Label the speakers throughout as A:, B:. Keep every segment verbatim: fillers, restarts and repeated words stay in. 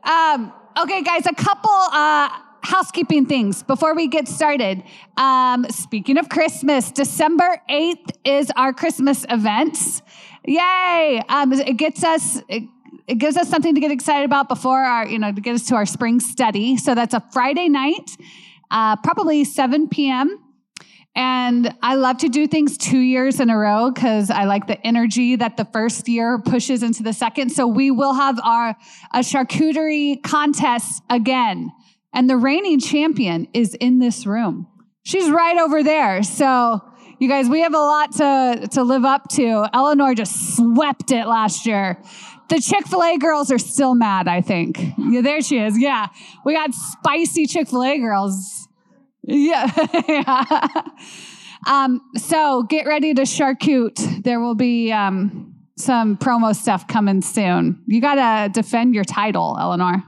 A: Um, okay, guys, a couple uh, housekeeping things before we get started. Um, speaking of Christmas, December eighth is our Christmas event. Yay! Um, it gets us... It, It gives us something to get excited about before our, you know, to get us to our spring study. So that's a Friday night, uh, probably seven p.m. And I love to do things two years in a row because I like the energy that the first year pushes into the second. So we will have our a charcuterie contest again. And the reigning champion is in this room. She's right over there. So you guys, we have a lot to, to live up to. Eleanor just swept it last year. The Chick-fil-A girls are still mad, I think. Yeah, there she is. Yeah. We got spicy Chick-fil-A girls. Yeah. yeah. Um, so get ready to charcute. There will be um, some promo stuff coming soon. You got to defend your title, Eleanor.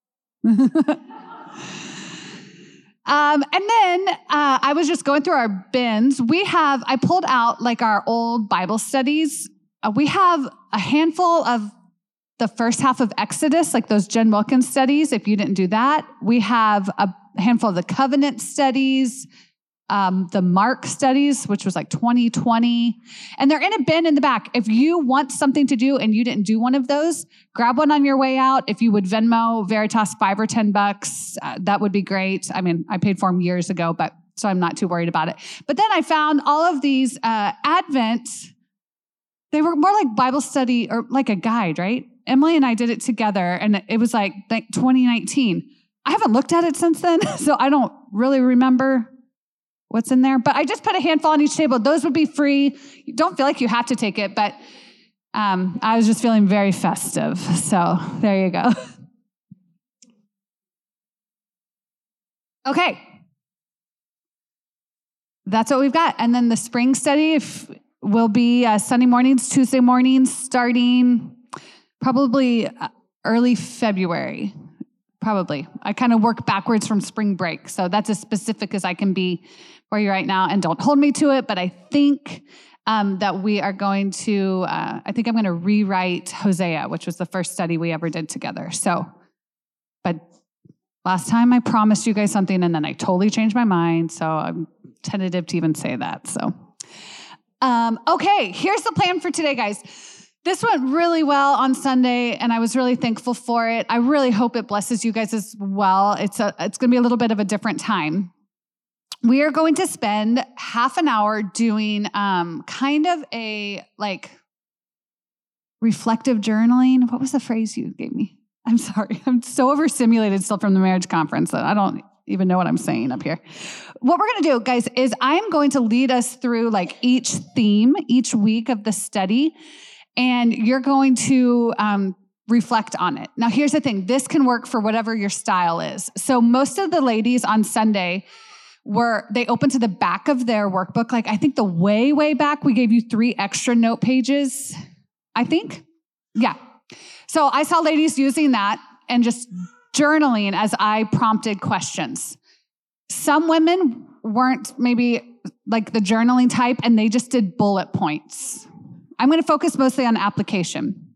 A: Um, and then uh, I was just going through our bins. We have, I pulled out like our old Bible studies. Uh, we have a handful of the first half of Exodus, like those Jen Wilkins studies, if you didn't do that. We have a handful of the covenant studies, um, the Mark studies, which was like twenty twenty. And they're in a bin in the back. If you want something to do and you didn't do one of those, grab one on your way out. If you would Venmo Veritas five or ten bucks, uh, that would be great. I mean, I paid for them years ago, but so I'm not too worried about it. But then I found all of these uh, Advent, they were more like Bible study or like a guide, right? Emily and I did it together, and it was like, like twenty nineteen. I haven't looked at it since then, so I don't really remember what's in there. But I just put a handful on each table. Those would be free. You don't feel like you have to take it, but um, I was just feeling very festive. So there you go. Okay. That's what we've got. And then the spring study if, will be uh, Sunday mornings, Tuesday mornings, starting probably early February. Probably. I kind of work backwards from spring break. So that's as specific as I can be for you right now. And don't hold me to it, but I think um, that we are going to, uh, I think I'm going to rewrite Hosea, which was the first study we ever did together. So, but last time I promised you guys something and then I totally changed my mind. So I'm tentative to even say that. So, um, okay, here's the plan for today, guys. This went really well on Sunday, and I was really thankful for it. I really hope it blesses you guys as well. It's a, it's going to be a little bit of a different time. We are going to spend half an hour doing um, kind of a like reflective journaling. What was the phrase you gave me? I'm sorry. I'm so overstimulated still from the marriage conference that I don't even know what I'm saying up here. What we're going to do, guys, is I'm going to lead us through like each theme, each week of the study. And you're going to um, reflect on it. Now, here's the thing. This can work for whatever your style is. So most of the ladies on Sunday were, they opened to the back of their workbook. Like, I think the way, way back, we gave you three extra note pages, I think. Yeah. So I saw ladies using that and just journaling as I prompted questions. Some women weren't maybe like the journaling type, and they just did bullet points. I'm going to focus mostly on application.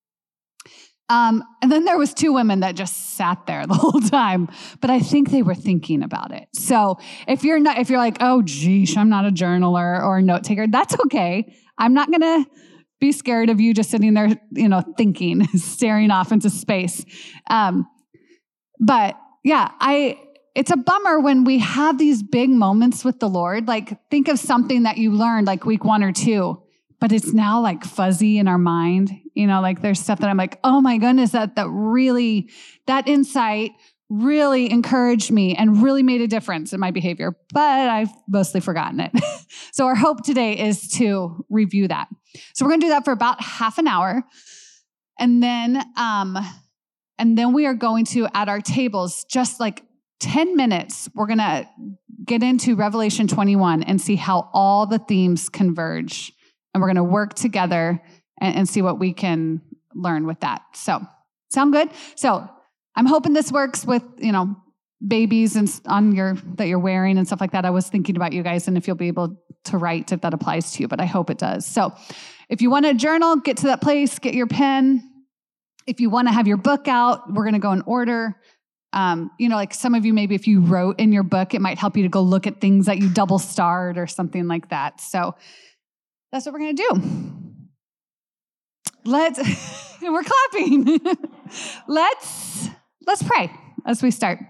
A: Um, and then there was two women that just sat there the whole time, but I think they were thinking about it. So if you're not, if you're like, oh, geesh, I'm not a journaler or a note taker, that's okay. I'm not going to be scared of you just sitting there, you know, thinking, staring off into space. Um, but yeah, I, it's a bummer when we have these big moments with the Lord. Like, think of something that you learned like week one or two, but it's now like fuzzy in our mind. You know, like there's stuff that I'm like, oh my goodness, that that really, that insight really encouraged me and really made a difference in my behavior, but I've mostly forgotten it. So our hope today is to review that. So we're going to do that for about half an hour. And then, um, and then we are going to, at our tables, just like ten minutes, we're going to get into Revelation twenty-one and see how all the themes converge. And we're going to work together and, and see what we can learn with that. So, sound good? So, I'm hoping this works with, you know, babies and on your that you're wearing and stuff like that. I was thinking about you guys and if you'll be able to write if that applies to you, but I hope it does. So, if you want to journal, get to that place, get your pen. If you want to have your book out, we're going to go in order. Um, you know, like some of you, maybe if you wrote in your book, it might help you to go look at things that you double starred or something like that. So that's what we're going to do. Let's, we're clapping. let's, let's pray as we start.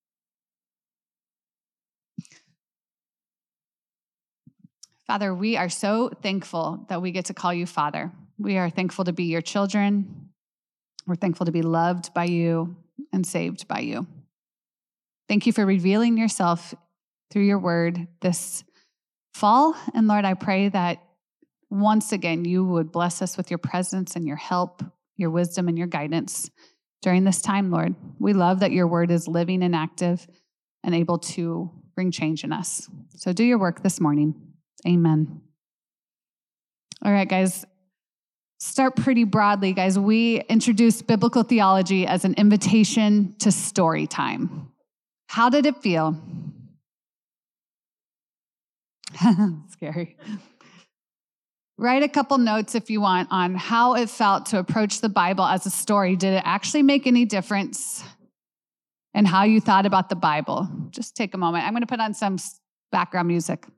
A: Father, we are so thankful that we get to call you Father. We are thankful to be your children. We're thankful to be loved by you and saved by you. Thank you for revealing yourself through your word this fall. And Lord, I pray that once again, you would bless us with your presence and your help, your wisdom and your guidance during this time, Lord. We love that your word is living and active and able to bring change in us. So do your work this morning. Amen. All right, guys. Start pretty broadly, guys. We introduced biblical theology as an invitation to story time. How did it feel? Scary. Write a couple notes if you want on how it felt to approach the Bible as a story. Did it actually make any difference in how you thought about the Bible? Just take a moment. I'm going to put on some background music.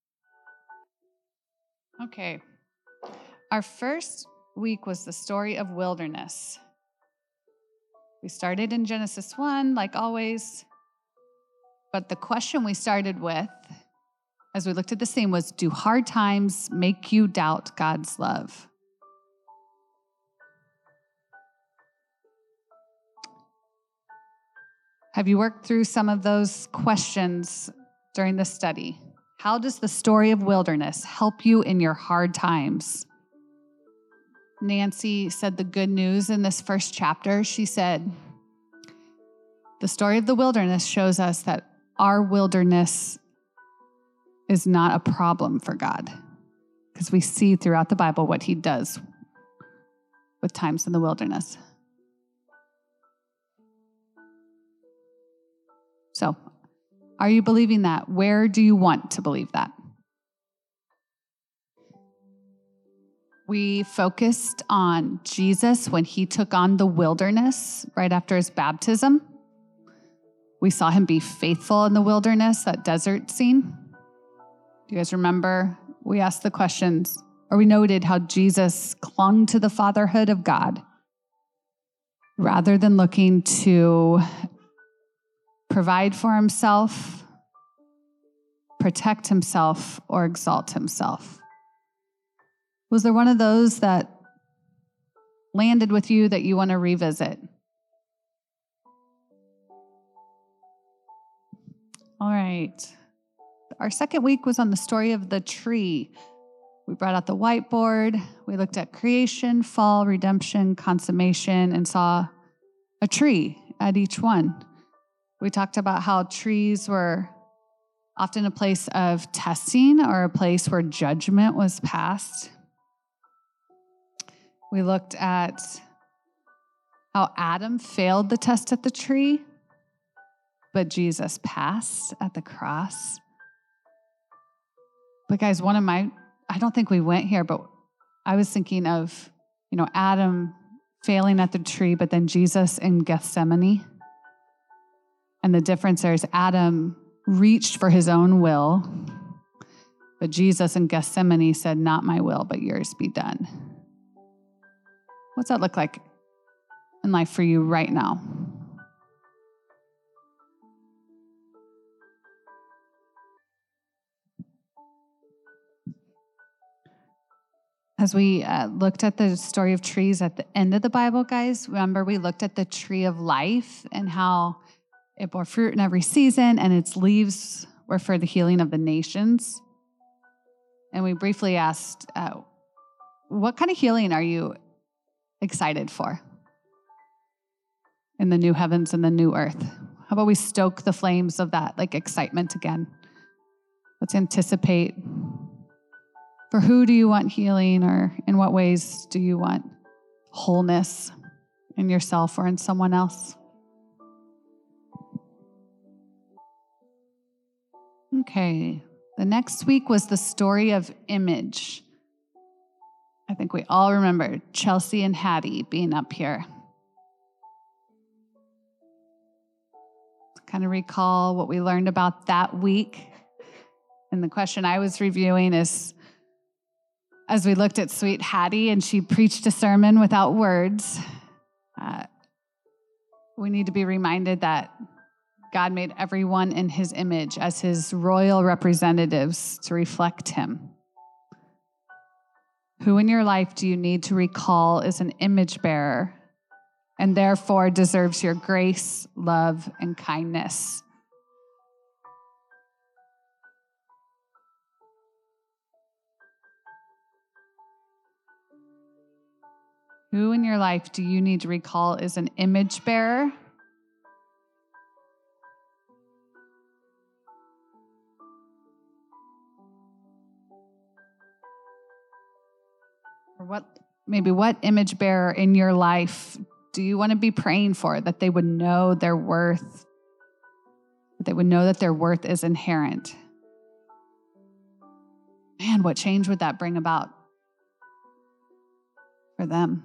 A: Okay. Our first week was the story of wilderness. We started in Genesis one, like always. But the question we started with, as we looked at the scene, was, do hard times make you doubt God's love? Have you worked through some of those questions during the study? How does the story of wilderness help you in your hard times? Nancy said the good news in this first chapter. She said, the story of the wilderness shows us that our wilderness is not a problem for God, because we see throughout the Bible what he does with times in the wilderness. So, are you believing that? Where do you want to believe that? We focused on Jesus when he took on the wilderness right after his baptism. We saw him be faithful in the wilderness, that desert scene. Do you guys remember? We asked the questions, or we noted how Jesus clung to the fatherhood of God rather than looking to provide for himself, protect himself, or exalt himself. Was there one of those that landed with you that you want to revisit? All right. Our second week was on the story of the tree. We brought out the whiteboard. We looked at creation, fall, redemption, consummation, and saw a tree at each one. We talked about how trees were often a place of testing or a place where judgment was passed. We looked at how Adam failed the test at the tree, but Jesus passed at the cross. But guys, one of my, I don't think we went here, but I was thinking of, you know, Adam failing at the tree, but then Jesus in Gethsemane. And the difference there is Adam reached for his own will, but Jesus in Gethsemane said, not my will, but yours be done. What's that look like in life for you right now? As we uh, looked at the story of trees at the end of the Bible, guys, remember we looked at the tree of life and how it bore fruit in every season and its leaves were for the healing of the nations. And we briefly asked, uh, what kind of healing are you excited for in the new heavens and the new earth? How about we stoke the flames of that, like excitement again? Let's anticipate. For who do you want healing, or in what ways do you want wholeness in yourself or in someone else? Okay, the next week was the story of image. I think we all remember Chelsea and Hattie being up here. kind of recall what we learned about that week. And the question I was reviewing is, as we looked at Sweet Hattie and she preached a sermon without words, uh, we need to be reminded that God made everyone in his image as his royal representatives to reflect him. Who in your life do you need to recall is an image bearer and therefore deserves your grace, love, and kindness? Who in your life do you need to recall is an image bearer? Or what, maybe what image bearer in your life do you want to be praying for, that they would know their worth, that they would know that their worth is inherent? Man, what change would that bring about for them?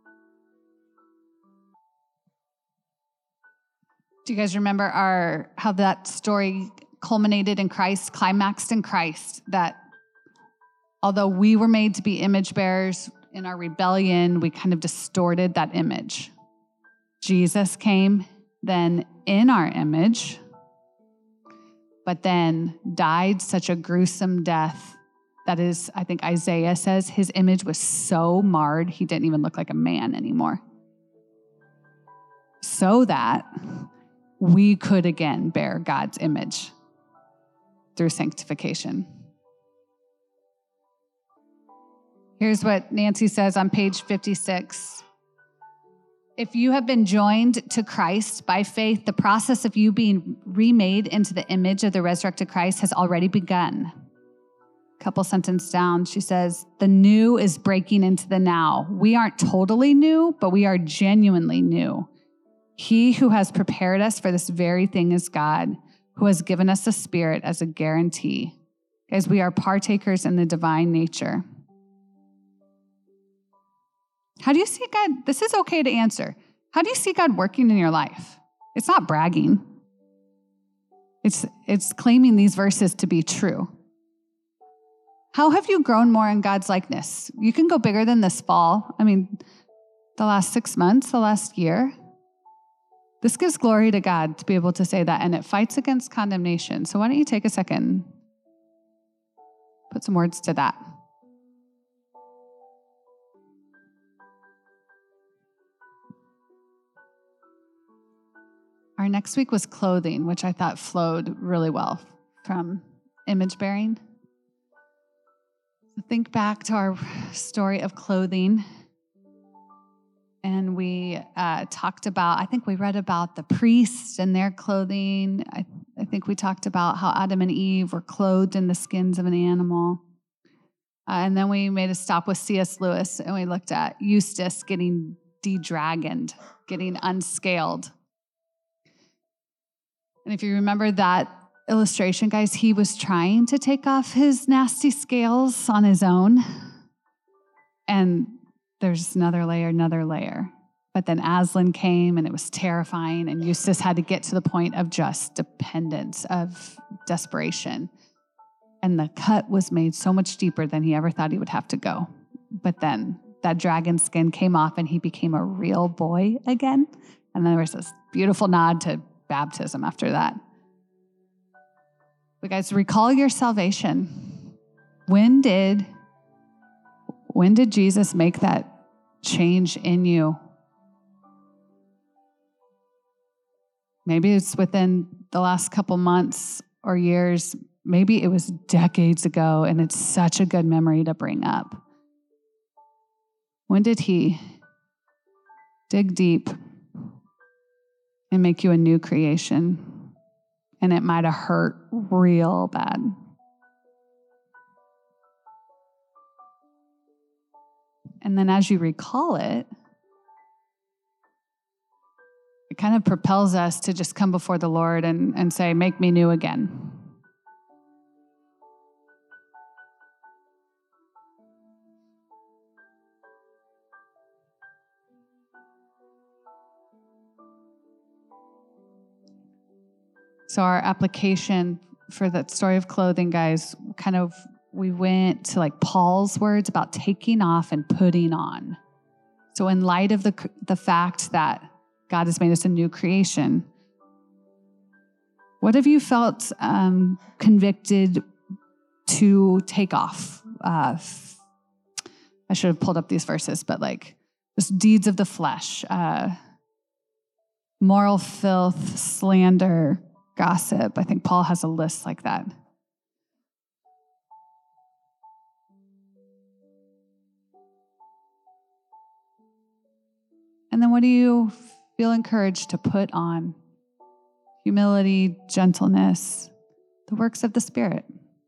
A: Do you guys remember our how that story culminated in Christ, climaxed in Christ, that although we were made to be image bearers, in our rebellion, we kind of distorted that image. Jesus came then in our image, but then died such a gruesome death that is, I think Isaiah says, his image was so marred, he didn't even look like a man anymore. So that we could again bear God's image through sanctification. Here's what Nancy says on page fifty-six. If you have been joined to Christ by faith, the process of you being remade into the image of the resurrected Christ has already begun. A couple sentences down, she says, the new is breaking into the now. We aren't totally new, but we are genuinely new. He who has prepared us for this very thing is God, who has given us the Spirit as a guarantee, as we are partakers in the divine nature. How do you see God? This is okay to answer. How do you see God working in your life? It's not bragging. It's, it's claiming these verses to be true. How have you grown more in God's likeness? You can go bigger than this fall. I mean, the last six months, the last year. This gives glory to God to be able to say that, and it fights against condemnation. So why don't you take a second, put some words to that. Our next week was clothing, which I thought flowed really well from image bearing. So think back to our story of clothing. And we uh, talked about, I think we read about the priests and their clothing. I, I think we talked about how Adam and Eve were clothed in the skins of an animal. Uh, and then we made a stop with C S Lewis, and we looked at Eustace getting de-dragoned, getting unscaled. And if you remember that illustration, guys, he was trying to take off his nasty scales on his own. And there's another layer, another layer. But then Aslan came, and it was terrifying, and Eustace had to get to the point of just dependence, of desperation. And the cut was made so much deeper than he ever thought he would have to go. But then that dragon skin came off, and he became a real boy again. And then there was this beautiful nod to baptism after that. But guys, recall your salvation. When did, when did Jesus make that change in you? Maybe it's within the last couple months or years. Maybe it was decades ago, and it's such a good memory to bring up. When did he dig deep and make you a new creation? And it might have hurt real bad. And then as you recall it, it kind of propels us to just come before the Lord and, and say, make me new again. So our application for that story of clothing, guys, kind of, we went to like Paul's words about taking off and putting on. So in light of the the fact that God has made us a new creation, what have you felt um, convicted to take off? Uh, I should have pulled up these verses, but like just deeds of the flesh, uh, moral filth, slander, gossip. I think Paul has a list like that. And then what do you feel encouraged to put on? Humility, gentleness, the works of the Spirit.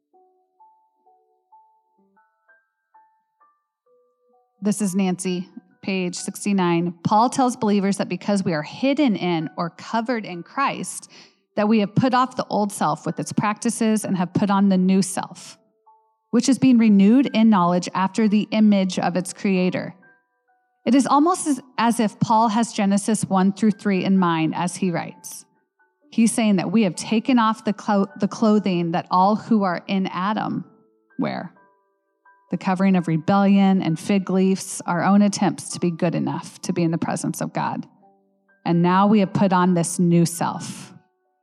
A: This is Nancy, page sixty-nine. Paul tells believers that because we are hidden in or covered in Christ, that we have put off the old self with its practices and have put on the new self, which is being renewed in knowledge after the image of its creator. It is almost as, as if Paul has Genesis one through three in mind as he writes. He's saying that we have taken off the, clo- the clothing that all who are in Adam wear. The covering of rebellion and fig leaves, our own attempts to be good enough to be in the presence of God. And now we have put on this new self.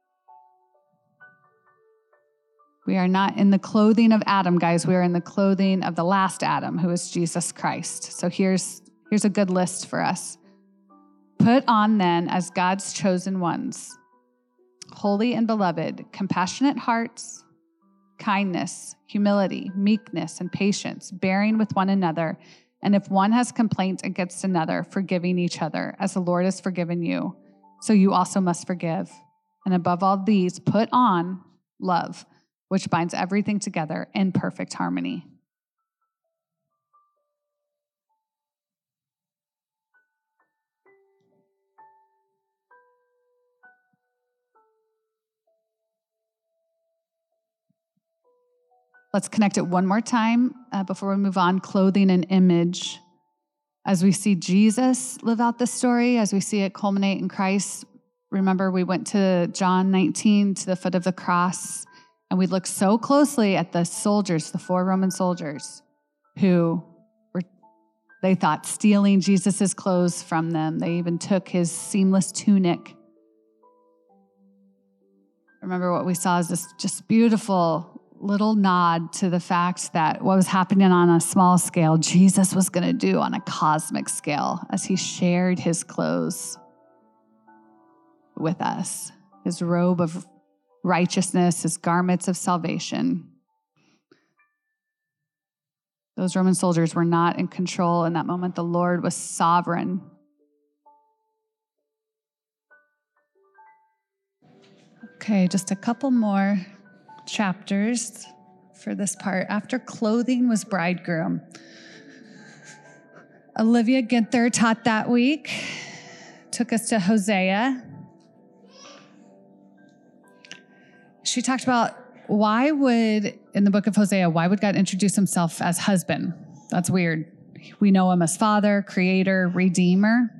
A: We are not in the clothing of Adam, guys. We are in the clothing of the last Adam, who is Jesus Christ. So here's, here's a good list for us. Put on then as God's chosen ones, holy and beloved, compassionate hearts, kindness, humility, meekness, and patience, bearing with one another. And if one has complaint against another, forgiving each other, as the Lord has forgiven you, so you also must forgive. And above all these, put on love, which binds everything together in perfect harmony. Let's connect it one more time uh, before we move on. Clothing and image. As we see Jesus live out this story, as we see it culminate in Christ, remember we went to John nineteen, to the foot of the cross, and we looked so closely at the soldiers, the four Roman soldiers, who were, they thought, stealing Jesus's clothes from them. They even took his seamless tunic. Remember what we saw is this just beautiful little nod to the fact that what was happening on a small scale, Jesus was going to do on a cosmic scale as he shared his clothes with us, his robe of righteousness, his garments of salvation. Those Roman soldiers were not in control in that moment. The Lord was sovereign. Okay, just a couple more chapters for this part. After clothing was bridegroom. Olivia Ginther taught that week, took us to Hosea. She talked about why would, in the book of Hosea, why would God introduce himself as husband? That's weird. We know him as father, creator, redeemer.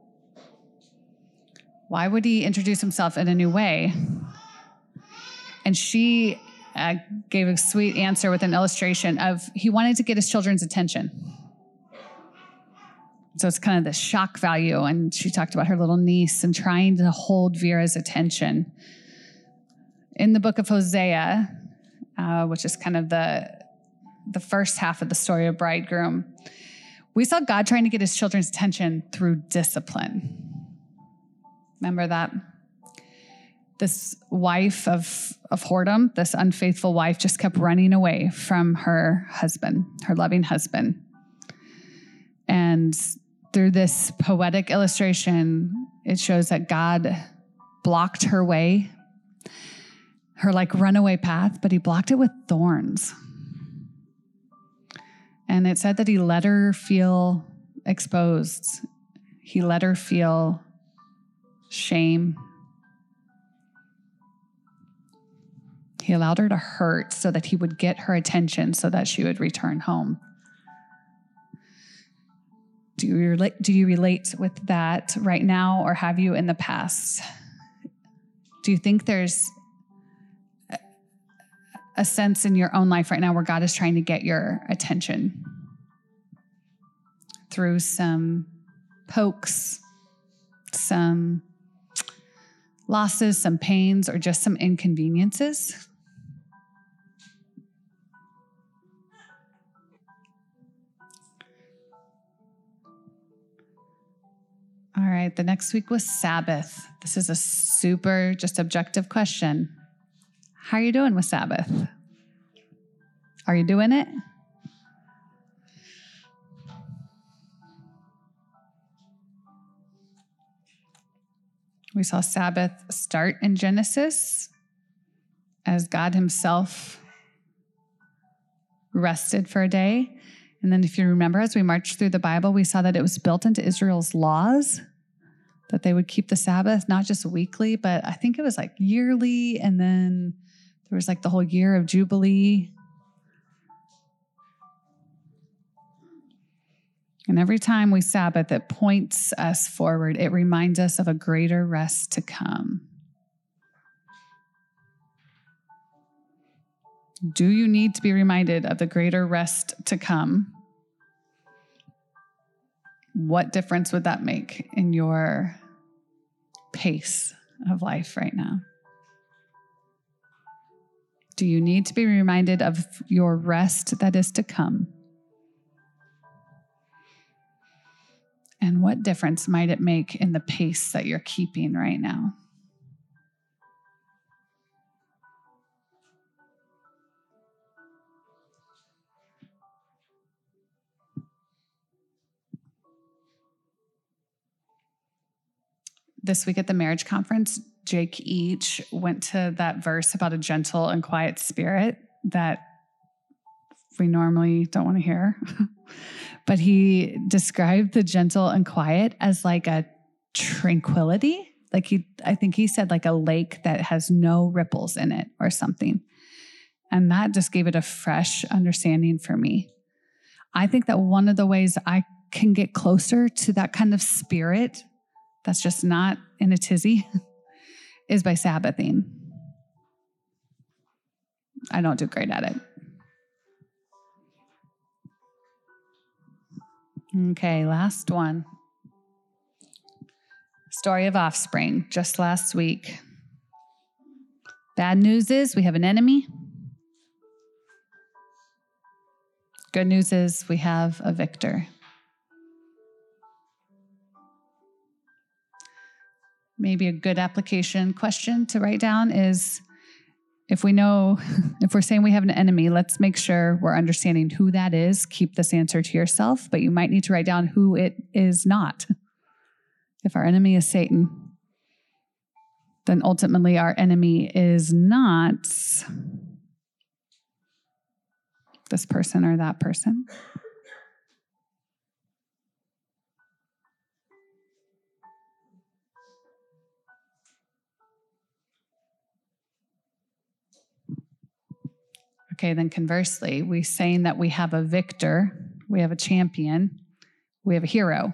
A: Why would he introduce himself in a new way? And she uh, gave a sweet answer with an illustration of he wanted to get his children's attention. So it's kind of the shock value. And she talked about her little niece and trying to hold Vera's attention. In the book of Hosea, uh, which is kind of the, the first half of the story of bridegroom, we saw God trying to get his children's attention through discipline. Remember that? This wife of, of whoredom, this unfaithful wife, just kept running away from her husband, her loving husband. And through this poetic illustration, it shows that God blocked her way, her like runaway path, but he blocked it with thorns. And it said that he let her feel exposed. He let her feel shame. He allowed her to hurt so that he would get her attention so that she would return home. Do you relate, do you relate with that right now, or have you in the past? Do you think there's a sense in your own life right now where God is trying to get your attention through some pokes, some losses, some pains, or just some inconveniences? All right, the next week was Sabbath. This is a super just objective question. How are you doing with Sabbath? Are you doing it? We saw Sabbath start in Genesis as God himself rested for a day. And then if you remember, as we marched through the Bible, we saw that it was built into Israel's laws, that they would keep the Sabbath, not just weekly, but I think it was like yearly. And then there was like the whole year of Jubilee. And every time we Sabbath, it points us forward. It reminds us of a greater rest to come. Do you need to be reminded of the greater rest to come? What difference would that make in your pace of life right now? Do you need to be reminded of your rest that is to come? And what difference might it make in the pace that you're keeping right now? This week at the marriage conference, Jake each went to that verse about a gentle and quiet spirit that we normally don't want to hear. But he described the gentle and quiet as like a tranquility. Like he, I think he said like a lake that has no ripples in it or something. And that just gave it a fresh understanding for me. I think that one of the ways I can get closer to that kind of spirit that's just not in a tizzy is by Sabbathing. I don't do great at it. Okay, last one. Story of offspring, just last week. Bad news is we have an enemy. Good news is we have a victor. Maybe a good application question to write down is, if we know, if we're saying we have an enemy, let's make sure we're understanding who that is. Keep this answer to yourself, but you might need to write down who it is not. If our enemy is Satan, then ultimately our enemy is not this person or that person. Okay, then conversely, we're saying that we have a victor, we have a champion, we have a hero.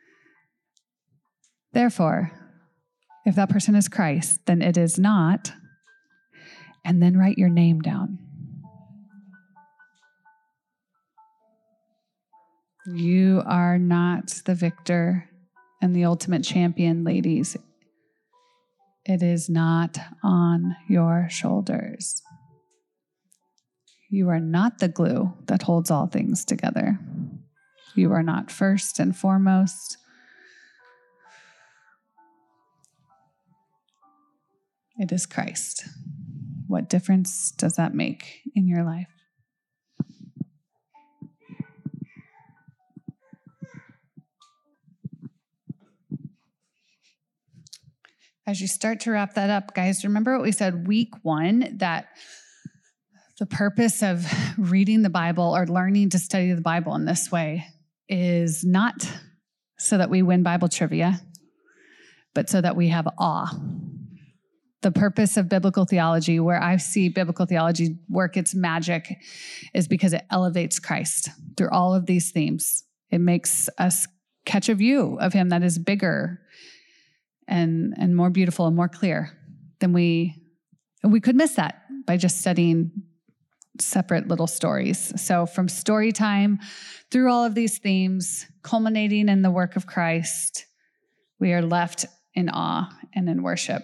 A: Therefore, if that person is Christ, then it is not, and then write your name down. You are not the victor and the ultimate champion, ladies. It is not on your shoulders. You are not the glue that holds all things together. You are not first and foremost. It is Christ. What difference does that make in your life? As you start to wrap that up, guys, remember what we said week one, that the purpose of reading the Bible or learning to study the Bible in this way is not so that we win Bible trivia, but so that we have awe. The purpose of biblical theology, where I see biblical theology work its magic, is because it elevates Christ through all of these themes. It makes us catch a view of him that is bigger and, and more beautiful and more clear than we, and we could miss that by just studying separate little stories. So from story time through all of these themes, culminating in the work of Christ, we are left in awe and in worship.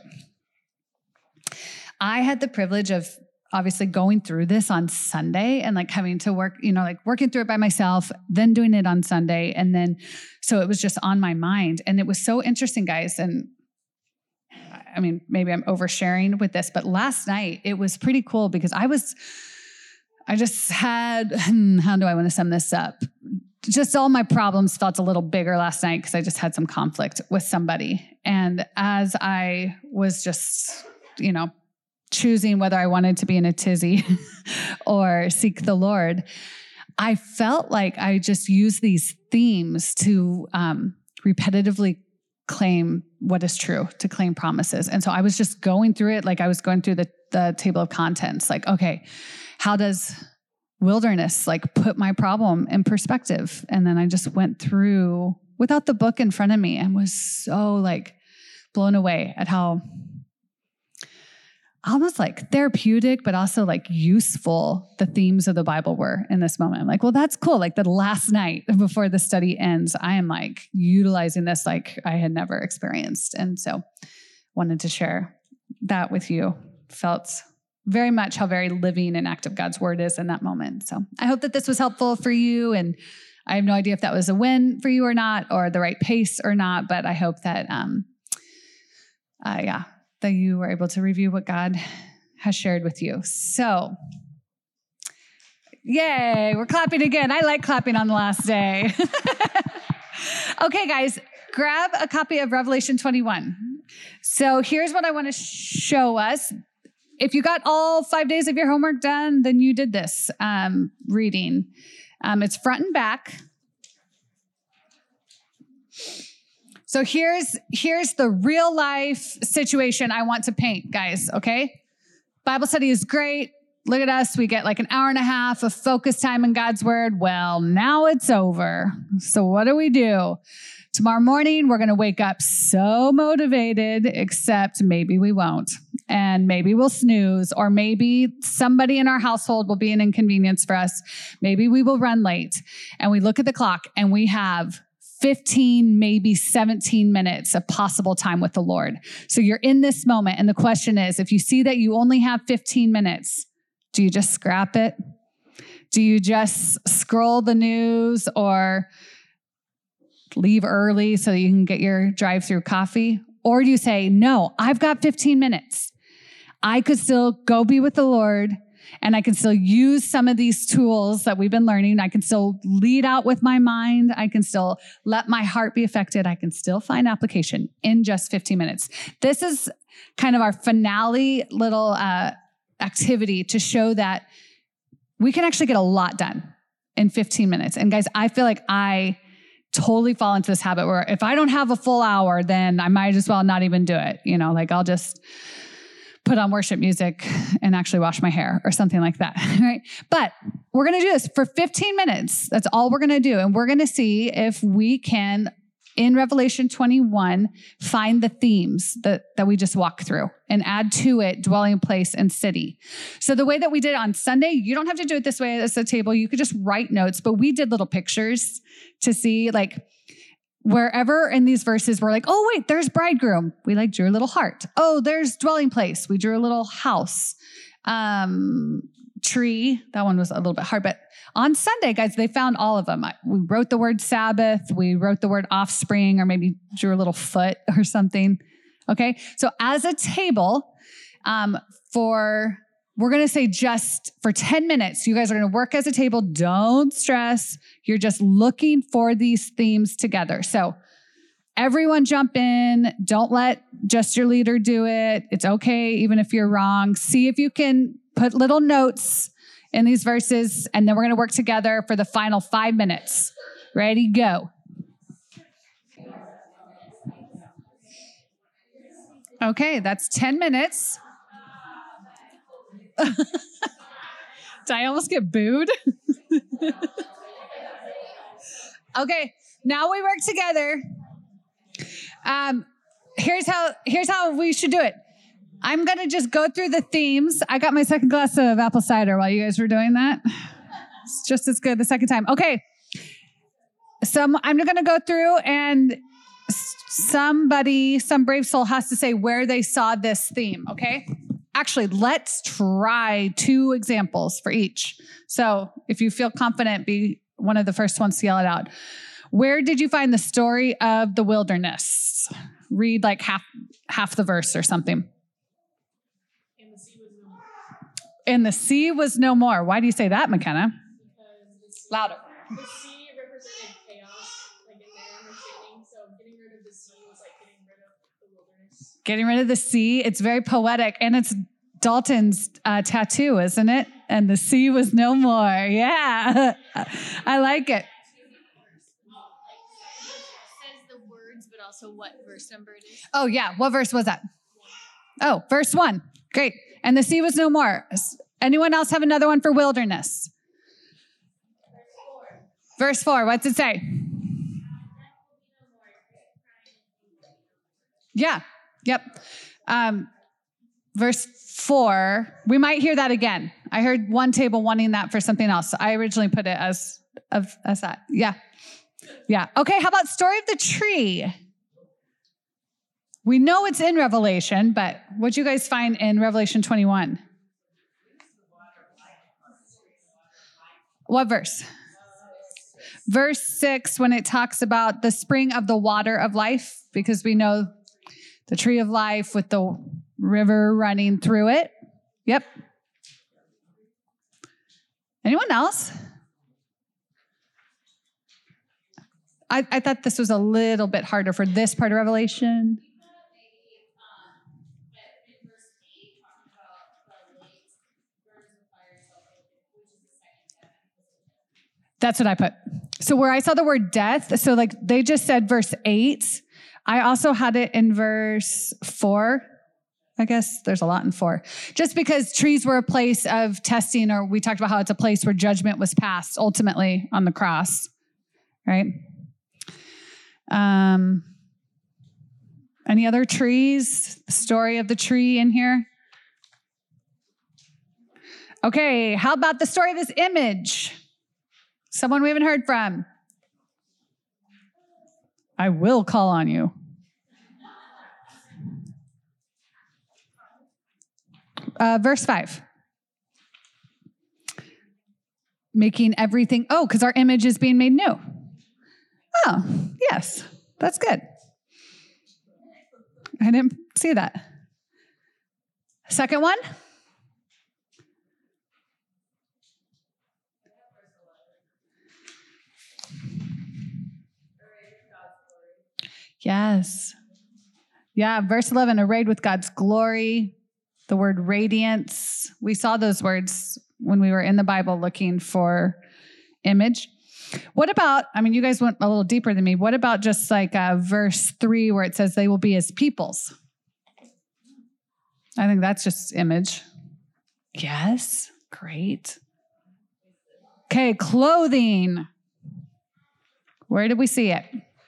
A: I had the privilege of obviously going through this on Sunday and like having to work, you know, like working through it by myself, then doing it on Sunday. And then, so it was just on my mind. And it was so interesting, guys. And I mean, maybe I'm oversharing with this, but last night it was pretty cool because I was, I just had, how do I want to sum this up? Just all my problems felt a little bigger last night because I just had some conflict with somebody. And as I was just, you know, choosing whether I wanted to be in a tizzy or seek the Lord, I felt like I just used these themes to um, repetitively claim what is true, to claim promises. And so I was just going through it like I was going through the, the table of contents. Like, okay, how does wilderness like put my problem in perspective? And then I just went through without the book in front of me and was so like blown away at how almost like therapeutic, but also like useful the themes of the Bible were in this moment. I'm like, well, that's cool. Like the last night before the study ends, I am like utilizing this like I had never experienced. And so wanted to share that with you. Felt very much how very living and active God's word is in that moment. So I hope that this was helpful for you. And I have no idea if that was a win for you or not, or the right pace or not, but I hope that, um, uh, yeah, that you were able to review what God has shared with you. So, yay, we're clapping again. I like clapping on the last day. Okay, guys, grab a copy of Revelation twenty-one. So here's what I want to show us. If you got all five days of your homework done, then you did this um, reading. Um, it's front and back. So here's, here's the real life situation I want to paint, guys, okay? Bible study is great. Look at us. We get like an hour and a half of focus time in God's word. Well, now it's over. So what do we do? Tomorrow morning, we're going to wake up so motivated, except maybe we won't. And maybe we'll snooze, or maybe somebody in our household will be an inconvenience for us. Maybe we will run late. And we look at the clock and we have fifteen, maybe seventeen minutes of possible time with the Lord. So you're in this moment. And the question is, if you see that you only have fifteen minutes, do you just scrap it? Do you just scroll the news or leave early so that you can get your drive-through coffee? Or do you say, no, I've got fifteen minutes. I could still go be with the Lord, and I can still use some of these tools that we've been learning. I can still lead out with my mind. I can still let my heart be affected. I can still find application in just fifteen minutes. This is kind of our finale little uh, activity to show that we can actually get a lot done in fifteen minutes. And guys, I feel like I totally fall into this habit where if I don't have a full hour, then I might as well not even do it. You know, like I'll just put on worship music and actually wash my hair or something like that, right? But we're going to do this for fifteen minutes. That's all we're going to do. And we're going to see if we can, in Revelation twenty-one, find the themes that, that we just walked through and add to it dwelling place and city. So the way that we did it on Sunday, you don't have to do it this way as a table. You could just write notes, but we did little pictures to see like wherever in these verses we're like, oh, wait, there's bridegroom. We like drew a little heart. Oh, there's dwelling place. We drew a little house. Um, tree. That one was a little bit hard, but on Sunday, guys, they found all of them. We wrote the word Sabbath. We wrote the word offspring, or maybe drew a little foot or something. Okay. So as a table, um, for, we're going to say just for ten minutes, you guys are going to work as a table. Don't stress. You're just looking for these themes together. So everyone jump in. Don't let just your leader do it. It's okay. Even if you're wrong, see if you can put little notes in these verses, and then we're going to work together for the final five minutes. Ready, go. Okay, that's ten minutes. Did I almost get booed? Okay, now we work together. Um, here's how, here's how we should do it. I'm going to just go through the themes. I got my second glass of apple cider while you guys were doing that. It's just as good the second time. Okay. Some, I'm going to go through and somebody, some brave soul has to say where they saw this theme, okay? Actually, let's try two examples for each. So if you feel confident, be one of the first ones to yell it out. Where did you find the story of the wilderness? Read like half half the verse or something.
B: And the sea was no more.
A: And the sea was no more. Why do you say that, McKenna?
B: Because the sea,
A: Louder.
B: the sea represented chaos, like in their understanding. So getting rid of the sea was like getting rid of the wilderness.
A: Getting rid of the sea. It's very poetic. And it's Dalton's uh, tattoo, isn't it? And the sea was no more. Yeah. I like it.
C: Also what verse number it is?
A: Oh, yeah. What verse was that? Oh, verse one. Great. And the sea was no more. Anyone else have another one for wilderness?
B: Verse four.
A: Verse four. What's it say? Yeah. Yep. Um, verse four. We might hear that again. I heard one table wanting that for something else. I originally put it as, of, as that. Yeah. Yeah. Okay. How about story of the tree? We know it's in Revelation, but what'd you guys find in Revelation twenty-one? What verse? Verse six, when it talks about the spring of the water of life, because we know the tree of life with the river running through it. Yep. Anyone else? I, I thought this was a little bit harder for this part of Revelation. That's what I put. So where I saw the word death, so like they just said verse eight. I also had it in verse four. I guess there's a lot in four. Just because trees were a place of testing, or we talked about how it's a place where judgment was passed ultimately on the cross, right? Um, any other trees? The story of the tree in here? Okay, how about the story of this image? Someone we haven't heard from. I will call on you. Uh, verse five. Making everything, oh, because our image is being made new. Oh, yes, that's good. I didn't see that. Second one. Yes. Yeah, verse eleven, arrayed with God's glory. The word radiance. We saw those words when we were in the Bible looking for image. What about, I mean, you guys went a little deeper than me. What about just like uh, verse three where it says they will be as peoples? I think that's just image. Yes, great. Okay, clothing. Where did we see it?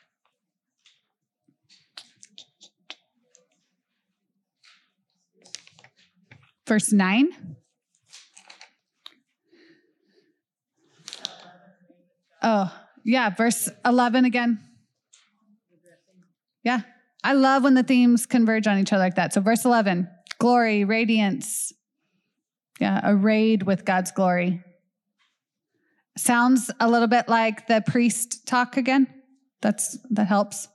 A: Verse nine. Oh, yeah, verse eleven again. Yeah, I love when the themes converge on each other like that. So verse eleven, glory, radiance. Yeah, arrayed with God's glory. Sounds a little bit like the priest talk again. That's that helps.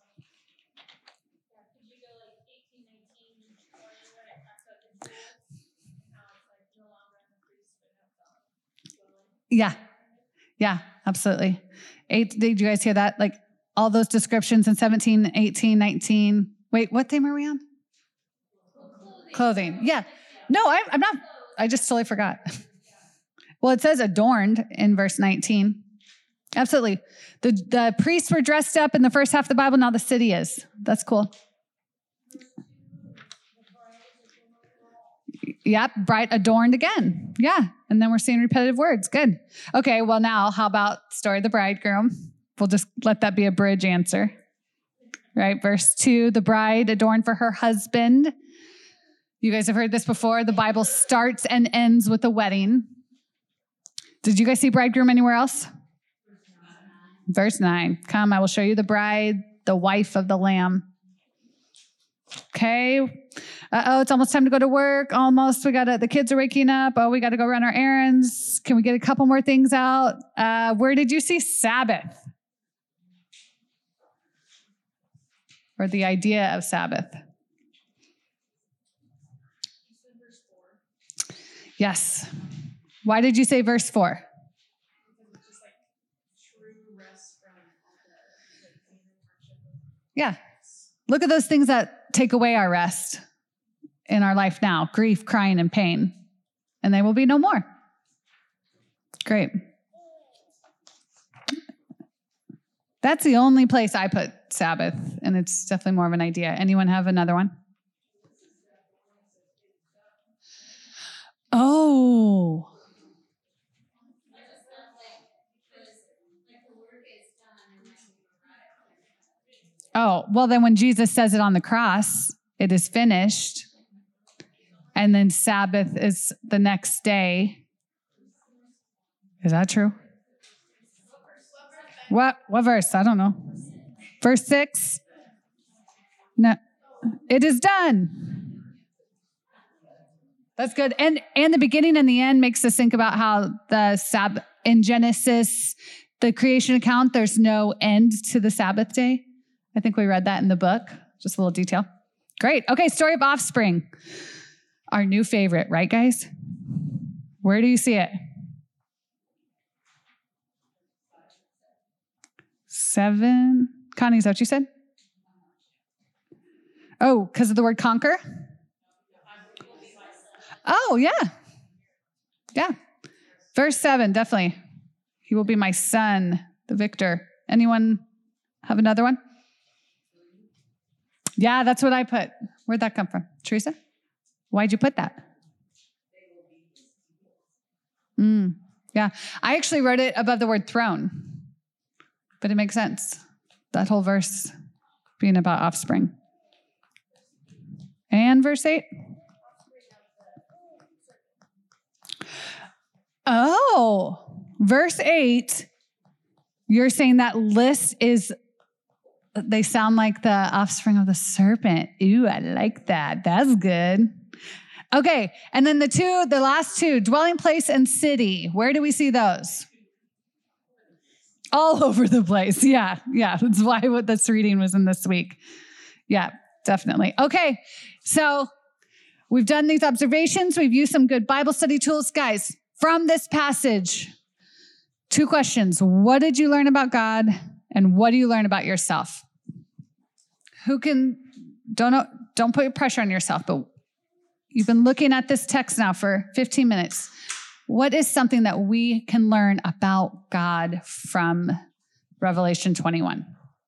A: Yeah. Yeah, absolutely. Eight, did you guys hear that? Like all those descriptions in seventeen, eighteen, nineteen. Wait, what theme are we on? Clothing. Clothing. Yeah. No, I, I'm not. I just totally forgot. Well, it says adorned in verse nineteen. Absolutely. The, the priests were dressed up in the first half of the Bible. Now the city is. That's cool. Yep, bright adorned again. Yeah, and then we're seeing repetitive words. Good. Okay, well now, how about story of the bridegroom? We'll just let that be a bridge answer. Right, verse two, the bride adorned for her husband. You guys have heard this before. The Bible starts and ends with a wedding. Did you guys see bridegroom anywhere else? Verse nine. Come, I will show you the bride, the wife of the Lamb. Okay. Uh-oh, it's almost time to go to work. Almost. We got to, the kids are waking up. Oh, we got to go run our errands. Can we get a couple more things out? Uh, where did you see Sabbath? Or the idea of Sabbath? Yes. Why did you say verse four? Yeah. Look at those things that take away our rest in our life now. Grief, crying, and pain. And they will be no more. Great. That's the only place I put Sabbath, and it's definitely more of an idea. Anyone have another one? Oh. Oh, well, then when Jesus says it on the cross, it is finished. And then Sabbath is the next day. Is that true? What, what verse? I don't know. Verse six? No, it is done. That's good. And, and the beginning and the end makes us think about how the Sabbath in Genesis, the creation account, there's no end to the Sabbath day. I think we read that in the book. Just a little detail. Great. Okay, story of offspring. Our new favorite, right, guys? Where do you see it? Seven. Connie, is that what you said? Oh, because of the word conquer? Oh, yeah. Yeah. Verse seven, definitely. He will be my son, the victor. Anyone have another one? Yeah, that's what I put. Where'd that come from? Teresa? Why'd you put that? Mm, yeah. I actually wrote it above the word throne, but it makes sense. That whole verse being about offspring. And verse eight. Oh, verse eight. You're saying that list is, they sound like the offspring of the serpent. Ooh, I like that. That's good. Okay. And then the two, the last two, dwelling place and city. Where do we see those? All over the place. Yeah. Yeah. That's why what this reading was in this week. Yeah, definitely. Okay. So we've done these observations. We've used some good Bible study tools. Guys, from this passage, two questions. What did you learn about God? And what do you learn about yourself? Who can, don't, don't put pressure on yourself, but you've been looking at this text now for fifteen minutes. What is something that we can learn about God from Revelation twenty-one?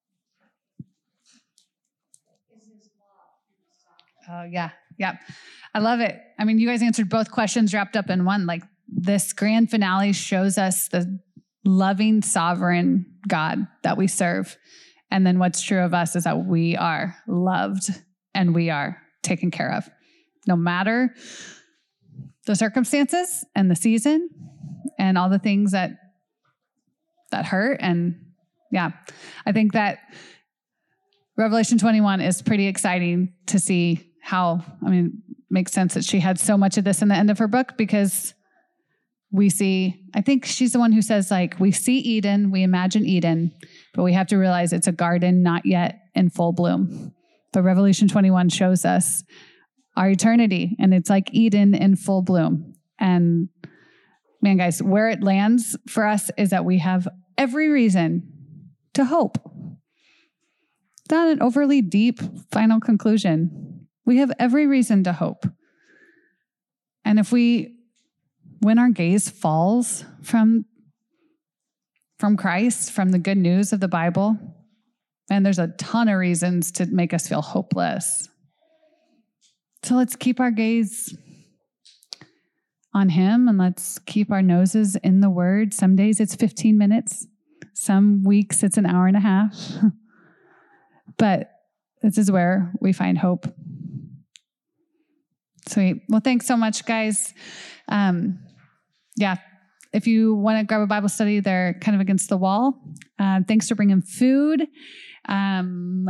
A: Oh, yeah. Yeah. I love it. I mean, you guys answered both questions wrapped up in one. Like, this grand finale shows us the loving, sovereign God that we serve. And then what's true of us is that we are loved and we are taken care of, no matter the circumstances and the season and all the things that that hurt. And yeah, I think that Revelation twenty-one is pretty exciting to see how, I mean, it makes sense that she had so much of this in the end of her book, because we see, I think she's the one who says, like, we see Eden, we imagine Eden, but we have to realize it's a garden not yet in full bloom. But Revelation twenty-one shows us our eternity, and it's like Eden in full bloom. And man, guys, where it lands for us is that we have every reason to hope. It's not an overly deep final conclusion. We have every reason to hope. And if we when our gaze falls from, from Christ, from the good news of the Bible, and there's a ton of reasons to make us feel hopeless. So let's keep our gaze on him, and let's keep our noses in the word. Some days it's fifteen minutes. Some weeks it's an hour and a half. But this is where we find hope. Sweet. Well, thanks so much, guys. Um, yeah. If you want to grab a Bible study, they're kind of against the wall. Uh, thanks for bringing food. Um,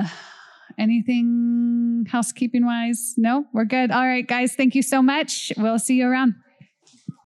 A: anything housekeeping wise? No, we're good. All right, guys. Thank you so much. We'll see you around.